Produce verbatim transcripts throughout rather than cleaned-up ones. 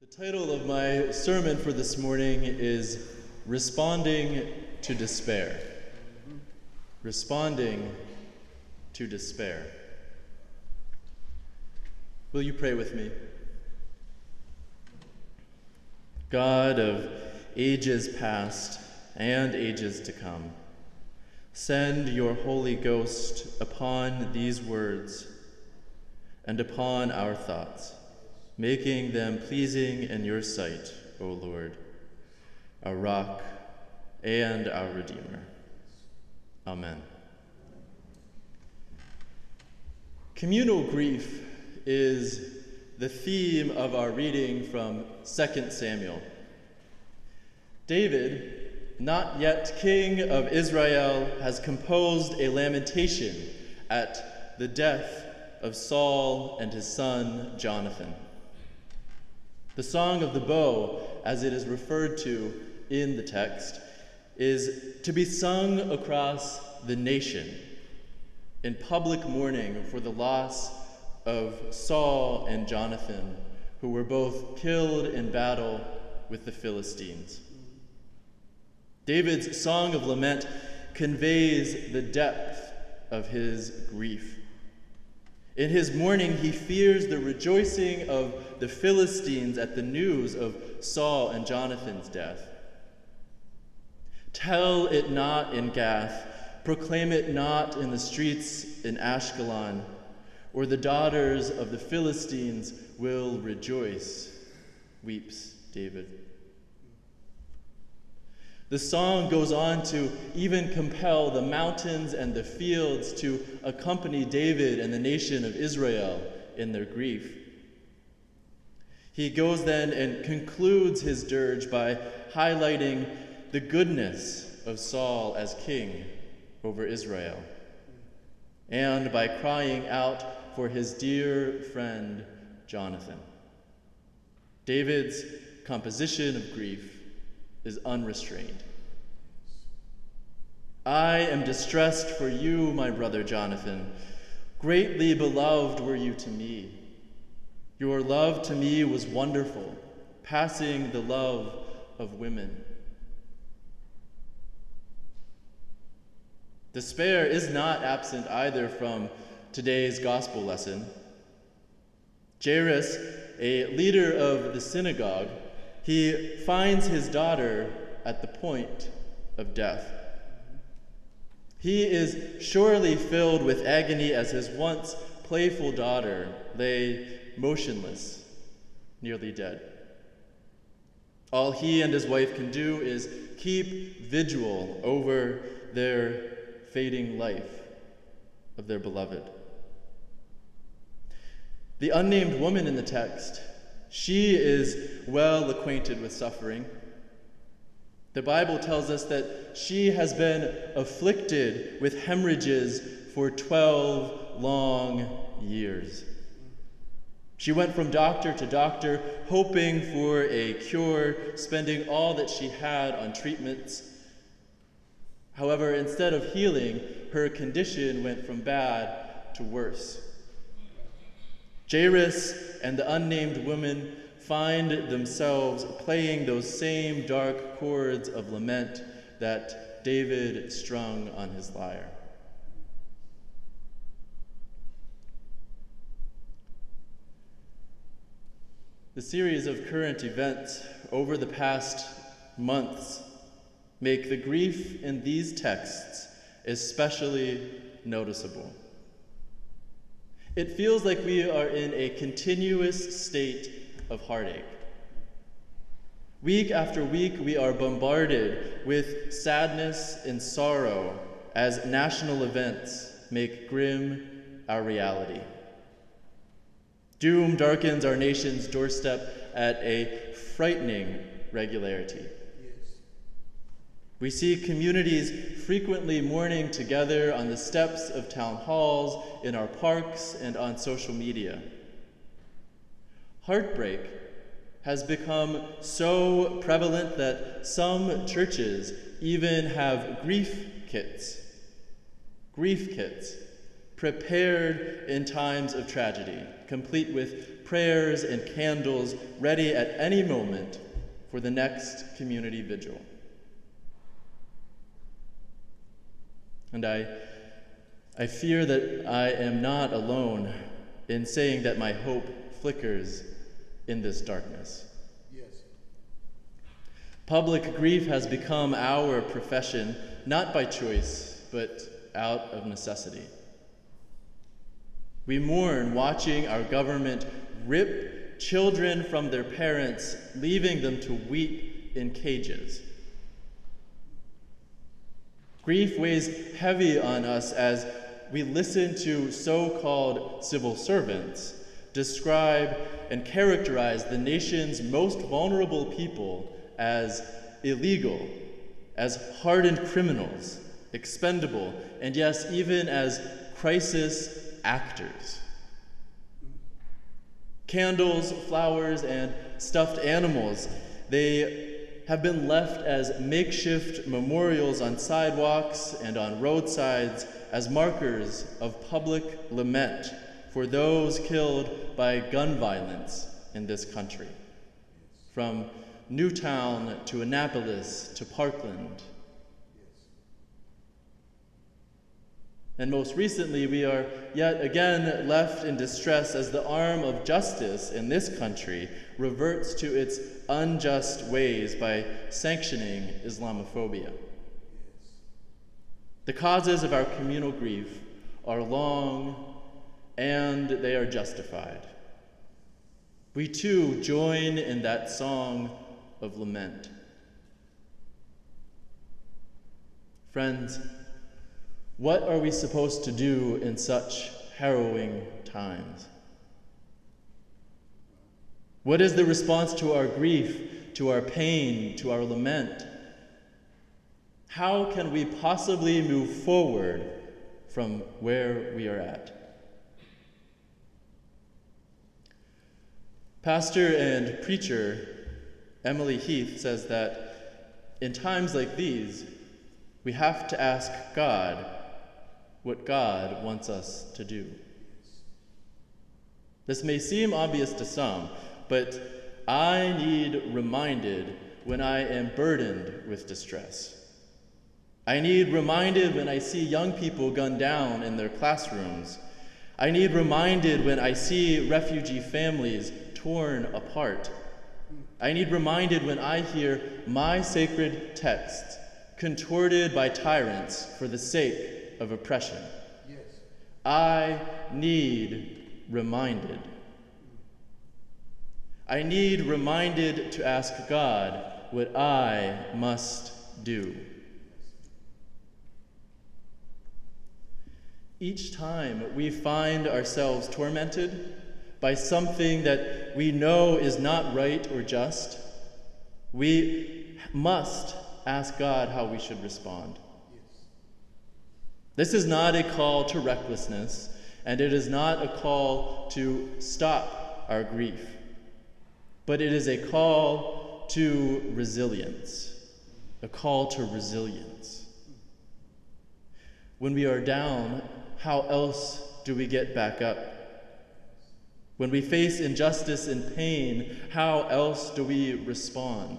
The title of my sermon for this morning is Responding to Despair. Responding to Despair. Will you pray with me? God of ages past and ages to come, send your Holy Ghost upon these words and upon our thoughts, making them pleasing in your sight, O Lord, our rock and our Redeemer. Amen. Communal grief is the theme of our reading from Second Samuel. David, not yet king of Israel, has composed a lamentation at the death of Saul and his son Jonathan. The Song of the Bow, as it is referred to in the text, is to be sung across the nation in public mourning for the loss of Saul and Jonathan, who were both killed in battle with the Philistines. David's song of lament conveys the depth of his grief. In his mourning, he fears the rejoicing of the Philistines at the news of Saul and Jonathan's death. Tell it not in Gath, proclaim it not in the streets in Ashkelon, or the daughters of the Philistines will rejoice, weeps David. The song goes on to even compel the mountains and the fields to accompany David and the nation of Israel in their grief. He goes then and concludes his dirge by highlighting the goodness of Saul as king over Israel, and by crying out for his dear friend Jonathan. David's composition of grief is unrestrained. I am distressed for you, my brother Jonathan. Greatly beloved were you to me. Your love to me was wonderful, passing the love of women. Despair is not absent either from today's gospel lesson. Jairus, a leader of the synagogue, he finds his daughter at the point of death. He is surely filled with agony as his once playful daughter lay motionless, nearly dead. All he and his wife can do is keep vigil over their fading life of their beloved. The unnamed woman in the text, she is well acquainted with suffering. The Bible tells us that she has been afflicted with hemorrhages for twelve long years. She went from doctor to doctor, hoping for a cure, spending all that she had on treatments. However, instead of healing, her condition went from bad to worse. Jairus and the unnamed woman find themselves playing those same dark chords of lament that David strung on his lyre. The series of current events over the past months make the grief in these texts especially noticeable. It feels like we are in a continuous state of heartache. Week after week, we are bombarded with sadness and sorrow as national events make grim our reality. Doom darkens our nation's doorstep at a frightening regularity. We see communities frequently mourning together on the steps of town halls, in our parks, and on social media. Heartbreak has become so prevalent that some churches even have grief kits. Grief kits prepared in times of tragedy, complete with prayers and candles ready at any moment for the next community vigil. And I, I fear that I am not alone in saying that my hope flickers in this darkness. Yes. Public grief has become our profession, not by choice, but out of necessity. We mourn watching our government rip children from their parents, leaving them to weep in cages. Grief weighs heavy on us as we listen to so-called civil servants describe and characterize the nation's most vulnerable people as illegal, as hardened criminals, expendable, and yes, even as crisis actors. Candles, flowers, and stuffed animals, they have been left as makeshift memorials on sidewalks and on roadsides as markers of public lament for those killed by gun violence in this country. From Newtown to Annapolis to Parkland. And most recently, we are yet again left in distress as the arm of justice in this country reverts to its unjust ways by sanctioning Islamophobia. The causes of our communal grief are long and they are justified. We too join in that song of lament. Friends, what are we supposed to do in such harrowing times? What is the response to our grief, to our pain, to our lament? How can we possibly move forward from where we are at? Pastor and preacher Emily Heath says that in times like these, we have to ask God what God wants us to do. This may seem obvious to some, but I need reminded when I am burdened with distress. I need reminded when I see young people gunned down in their classrooms. I need reminded when I see refugee families torn apart. I need reminded when I hear my sacred texts contorted by tyrants for the sake of oppression. Yes. I need reminded. I need reminded to ask God what I must do. Each time we find ourselves tormented by something that we know is not right or just, we must ask God how we should respond. Yes. This is not a call to recklessness, and it is not a call to stop our grief, but it is a call to resilience, a call to resilience. When we are down, how else do we get back up? When we face injustice and pain, how else do we respond?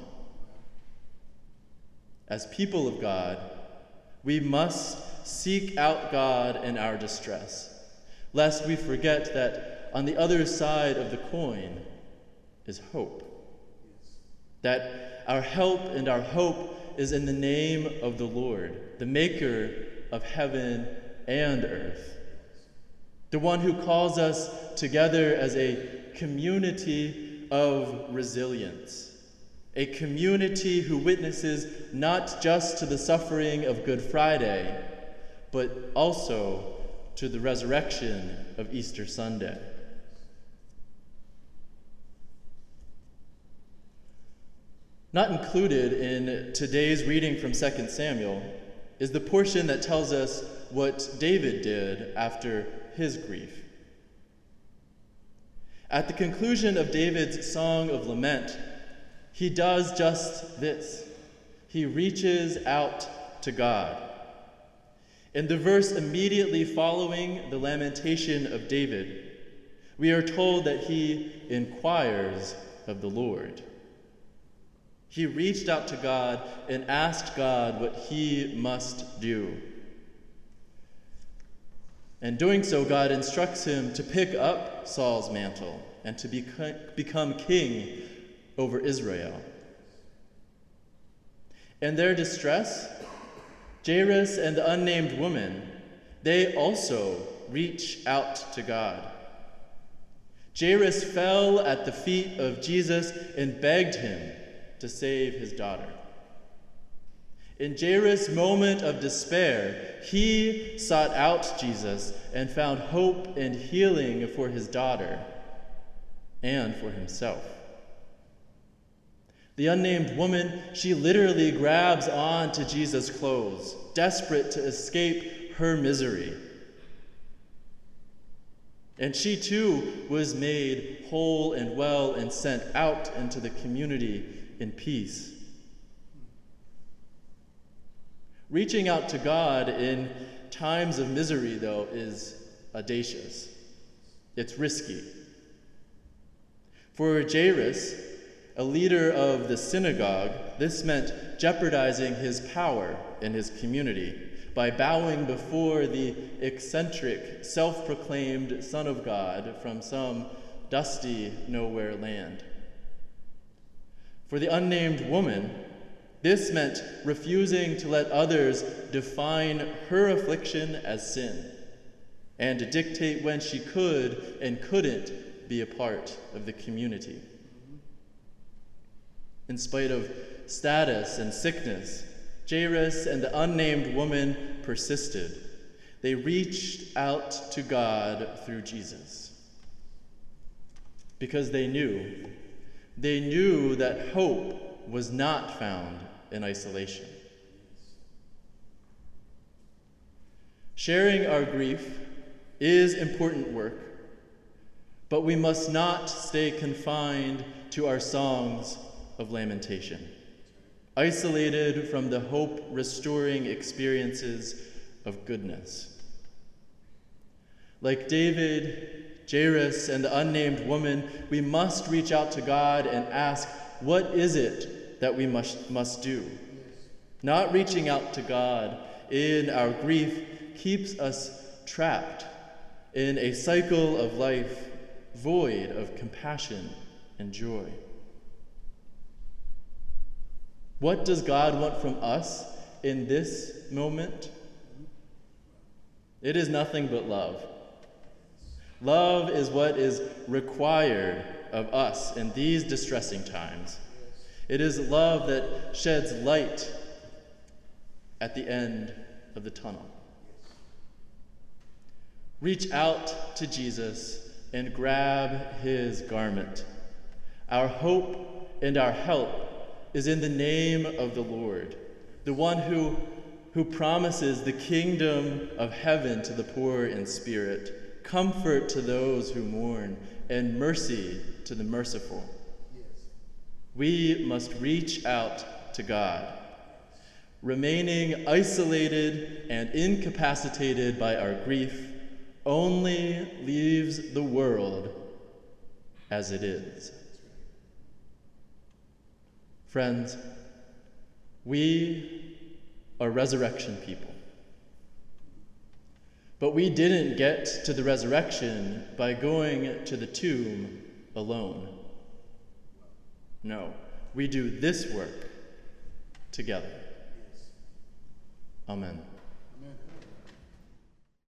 As people of God, we must seek out God in our distress, lest we forget that on the other side of the coin is hope. That our help and our hope is in the name of the Lord, the maker of heaven and earth, the one who calls us together as a community of resilience, a community who witnesses not just to the suffering of Good Friday, but also to the resurrection of Easter Sunday. Not included in today's reading from Second Samuel is the portion that tells us what David did after his grief. At the conclusion of David's song of lament, he does just this. He reaches out to God. In the verse immediately following the lamentation of David, we are told that he inquires of the Lord. He reached out to God and asked God what he must do. And doing so, God instructs him to pick up Saul's mantle and to become king over Israel. In their distress, Jairus and the unnamed woman, they also reach out to God. Jairus fell at the feet of Jesus and begged him to save his daughter. In Jairus' moment of despair, he sought out Jesus and found hope and healing for his daughter and for himself. The unnamed woman, she literally grabs on to Jesus' clothes, desperate to escape her misery. And she too was made whole and well and sent out into the community in peace. Reaching out to God in times of misery, though, is audacious. It's risky. For Jairus, a leader of the synagogue, this meant jeopardizing his power in his community by bowing before the eccentric, self-proclaimed Son of God from some dusty nowhere land. For the unnamed woman, this meant refusing to let others define her affliction as sin and to dictate when she could and couldn't be a part of the community. In spite of status and sickness, Jairus and the unnamed woman persisted. They reached out to God through Jesus because they knew, they knew that hope was not found in isolation. Sharing our grief is important work, but we must not stay confined to our songs of lamentation, isolated from the hope-restoring experiences of goodness. Like David, Jairus, and the unnamed woman, we must reach out to God and ask, what is it that we must, must do? Not reaching out to God in our grief keeps us trapped in a cycle of life void of compassion and joy. What does God want from us in this moment? It is nothing but love. Love is what is required of us in these distressing times. It is love that sheds light at the end of the tunnel. Reach out to Jesus and grab his garment. Our hope and our help is in the name of the Lord, the one who, who promises the kingdom of heaven to the poor in spirit, comfort to those who mourn, and mercy to the merciful. Yes. We must reach out to God. Remaining isolated and incapacitated by our grief only leaves the world as it is. Friends, we are resurrection people. But we didn't get to the resurrection by going to the tomb alone. No, we do this work together. Amen.